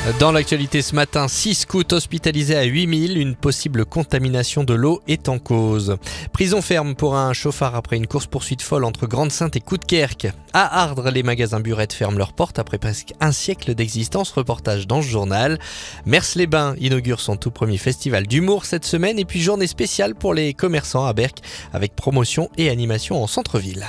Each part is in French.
Dans l'actualité ce matin, 6 scouts hospitalisés à 8000, une possible contamination de l'eau est en cause. Prison ferme pour un chauffard après une course-poursuite folle entre Grande-Synthe et Coudekerque. À Ardres, les magasins Burette ferment leurs portes après presque un siècle d'existence, reportage dans ce journal. Mers-les-Bains inaugure son tout premier festival d'humour cette semaine et puis journée spéciale pour les commerçants à Berck avec promotion et animation en centre-ville.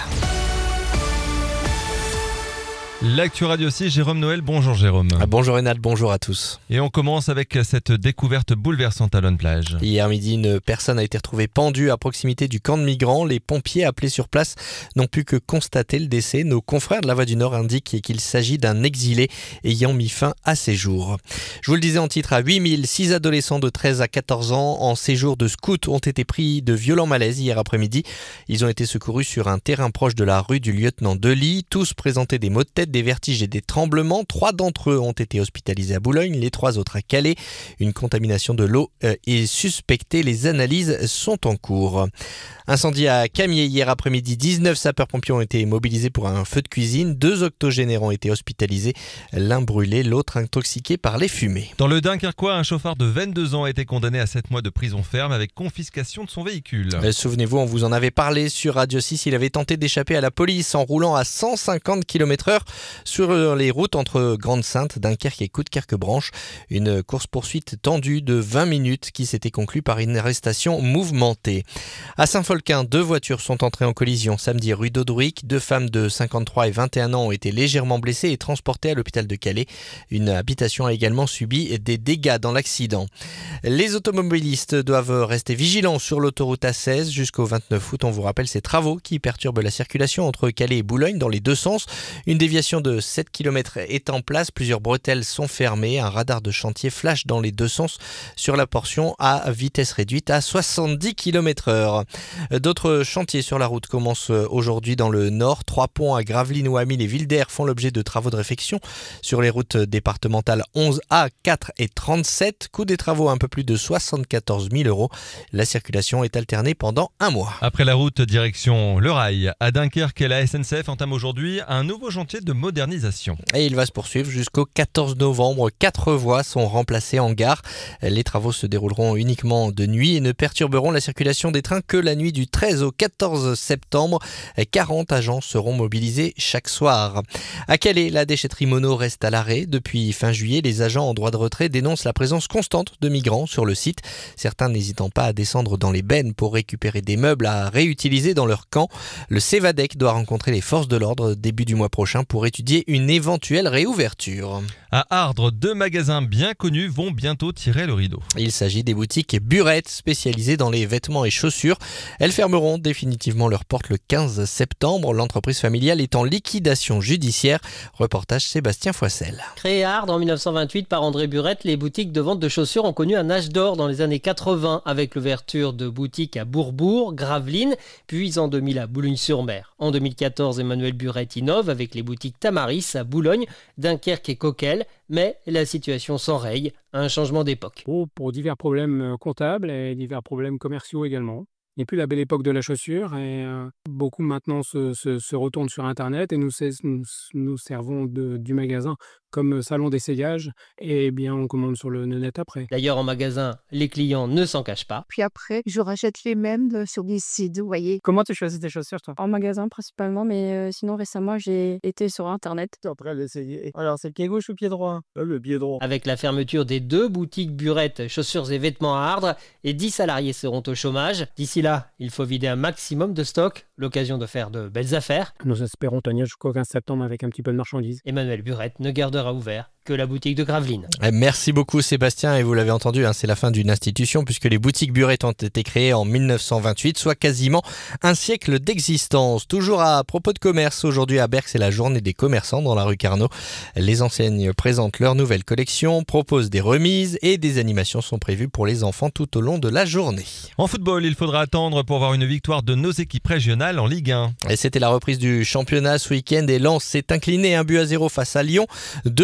L'actu Radio 6, Jérôme Noël, bonjour Jérôme. Bonjour Renald, bonjour à tous. Et on commence avec cette découverte bouleversante à Lonne-Plage. Hier midi, une personne a été retrouvée pendue à proximité du camp de migrants. Les pompiers appelés sur place n'ont pu que constater le décès. Nos confrères de La Voix du Nord indiquent qu'il s'agit d'un exilé ayant mis fin à ses jours. Je vous le disais en titre, à 8000, 6 adolescents de 13 à 14 ans en séjour de scout ont été pris de violents malaises hier après-midi. Ils ont été secourus sur un terrain proche de la rue du lieutenant Delis. Tous présentaient des maux de tête, des vertiges et des tremblements. 3 d'entre eux ont été hospitalisés à Boulogne, les 3 autres à Calais. Une contamination de l'eau est suspectée. Les analyses sont en cours. Incendie à Camiers hier après-midi. 19 sapeurs-pompiers ont été mobilisés pour un feu de cuisine. 2 octogénaires ont été hospitalisés. L'un brûlé, l'autre intoxiqué par les fumées. Dans le Dunkerquois, un chauffard de 22 ans a été condamné à 7 mois de prison ferme avec confiscation de son véhicule. Souvenez-vous, on vous en avait parlé sur Radio 6. Il avait tenté d'échapper à la police en roulant à 150 km/h sur les routes entre Grande-Synthe, Dunkerque et Coudekerque-Branche. Une course-poursuite tendue de 20 minutes qui s'était conclue par une arrestation mouvementée. À Saint-Folquin, 2 voitures sont entrées en collision samedi rue d'Audruic. 2 femmes de 53 et 21 ans ont été légèrement blessées et transportées à l'hôpital de Calais. Une habitation a également subi des dégâts dans l'accident. Les automobilistes doivent rester vigilants sur l'autoroute A16 jusqu'au 29 août. On vous rappelle ces travaux qui perturbent la circulation entre Calais et Boulogne dans les deux sens. Une déviation de 7 km est en place. Plusieurs bretelles sont fermées. Un radar de chantier flash dans les deux sens sur la portion à vitesse réduite à 70 km/h. D'autres chantiers sur la route commencent aujourd'hui dans le nord. 3 ponts à Gravelines, Ouamil et Wilder font l'objet de travaux de réfection sur les routes départementales 11A, 4 et 37. Coût des travaux un peu plus de 74 000 €. La circulation est alternée pendant un mois. Après la route, direction le rail. À Dunkerque, la SNCF entame aujourd'hui un nouveau chantier de modernisation. Et il va se poursuivre jusqu'au 14 novembre. 4 voies sont remplacées en gare. Les travaux se dérouleront uniquement de nuit et ne perturberont la circulation des trains que la nuit du 13 au 14 septembre. 40 agents seront mobilisés chaque soir. À Calais, la déchetterie Mono reste à l'arrêt. Depuis fin juillet, les agents en droit de retrait dénoncent la présence constante de migrants sur le site. Certains n'hésitant pas à descendre dans les bennes pour récupérer des meubles à réutiliser dans leur camp. Le Cevadec doit rencontrer les forces de l'ordre début du mois prochain pour étudier une éventuelle réouverture. À Ardres, 2 magasins bien connus vont bientôt tirer le rideau. Il s'agit des boutiques Burette spécialisées dans les vêtements et chaussures. Elles fermeront définitivement leurs portes le 15 septembre. L'entreprise familiale est en liquidation judiciaire. Reportage Sébastien Foissel. Créées à Ardres en 1928 par André Burette, les boutiques de vente de chaussures ont connu un âge d'or dans les années 80 avec l'ouverture de boutiques à Bourbourg, Gravelines, puis en 2000 à Boulogne-sur-Mer. En 2014, Emmanuel Burette innove avec les boutiques Tamaris à Boulogne, Dunkerque et Coquelles, mais la situation s'enraye, un changement d'époque. Pour divers problèmes comptables et divers problèmes commerciaux également. Il n'y a plus la belle époque de la chaussure et beaucoup maintenant se retournent sur Internet et nous servons du magasin comme salon d'essayage et bien on commande sur le net après. D'ailleurs en magasin, les clients ne s'en cachent pas. Puis après, je rachète les mêmes sur des sites, vous voyez. Comment tu choisis tes chaussures toi? En magasin principalement, mais sinon récemment j'ai été sur Internet. Je suis en train d'essayer. Alors c'est le pied gauche ou le pied droit? Le pied droit. Avec la fermeture des 2 boutiques Burette, chaussures et vêtements à Ardres, et 10 salariés seront au chômage. D'ici là, il faut vider un maximum de stock, l'occasion de faire de belles affaires. Nous espérons tenir jusqu'au 15 septembre avec un petit peu de marchandises. Emmanuel Burette ne gardera ouvert que la boutique de Gravelines. Merci beaucoup Sébastien, et vous l'avez entendu, c'est la fin d'une institution puisque les boutiques Burette ont été créées en 1928, soit quasiment un siècle d'existence. Toujours à propos de commerce, aujourd'hui à Berck, c'est la journée des commerçants dans la rue Carnot. Les enseignes présentent leur nouvelle collection, proposent des remises et des animations sont prévues pour les enfants tout au long de la journée. En football, il faudra attendre pour voir une victoire de nos équipes régionales en Ligue 1. Et c'était la reprise du championnat ce week-end et Lens s'est incliné 1-0 face à Lyon. De son côté,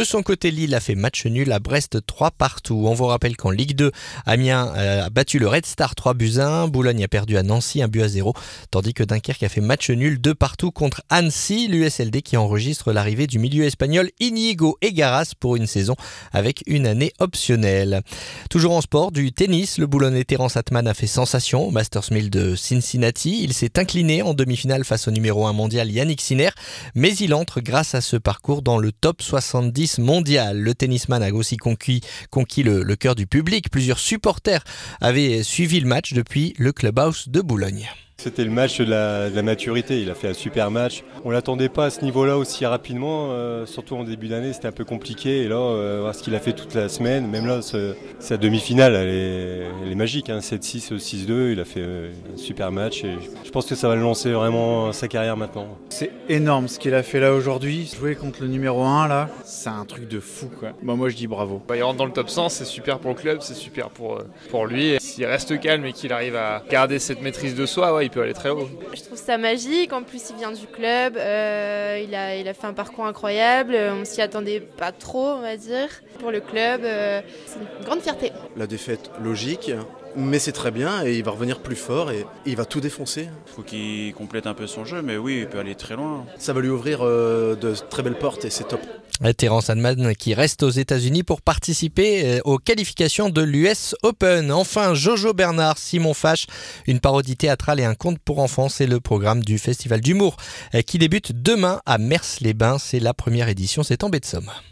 Lille a fait match nul à Brest 3-3. On vous rappelle qu'en Ligue 2, Amiens a battu le Red Star 3-1. Boulogne a perdu à Nancy 1-0. Tandis que Dunkerque a fait match nul 2-2 contre Annecy. L'USLD qui enregistre l'arrivée du milieu espagnol Íñigo Egaras pour une saison avec une année optionnelle. Toujours en sport, du tennis, le Boulonnais Terence Atman a fait sensation au Masters 1000 de Cincinnati. Il s'est incliné en demi-finale face au numéro 1 mondial Yannick Sinner, mais il entre grâce à ce parcours dans le top 70 mondial. Le tennisman a aussi conquis le cœur du public. Plusieurs supporters avaient suivi le match depuis le clubhouse de Boulogne. C'était le match de la maturité, il a fait un super match. On ne l'attendait pas à ce niveau-là aussi rapidement, surtout en début d'année, c'était un peu compliqué. Et là, voir ce qu'il a fait toute la semaine, même là, sa demi-finale, elle est magique. 7-6, 6-2, il a fait un super match. Et je pense que ça va le lancer vraiment sa carrière maintenant. C'est énorme ce qu'il a fait là aujourd'hui. Jouer contre le numéro 1, là, c'est un truc de fou, quoi. Moi, je dis bravo. Il rentre dans le top 100, c'est super pour le club, c'est super pour lui. Et s'il reste calme et qu'il arrive à garder cette maîtrise de soi, ouais, il peut aller très haut. Je trouve ça magique, en plus il vient du club, il a fait un parcours incroyable, on s'y attendait pas trop on va dire. Pour le club, c'est une grande fierté. La défaite logique, mais c'est très bien et il va revenir plus fort et il va tout défoncer. Il faut qu'il complète un peu son jeu, mais oui, il peut aller très loin. Ça va lui ouvrir de très belles portes et c'est top. Terence Atman qui reste aux États-Unis pour participer aux qualifications de l'US Open. Enfin, Jojo Bernard, Simon Fache, une parodie théâtrale et un conte pour enfants. C'est le programme du Festival d'humour qui débute demain à Mers-les-Bains. C'est la première édition, c'est en baie de Somme.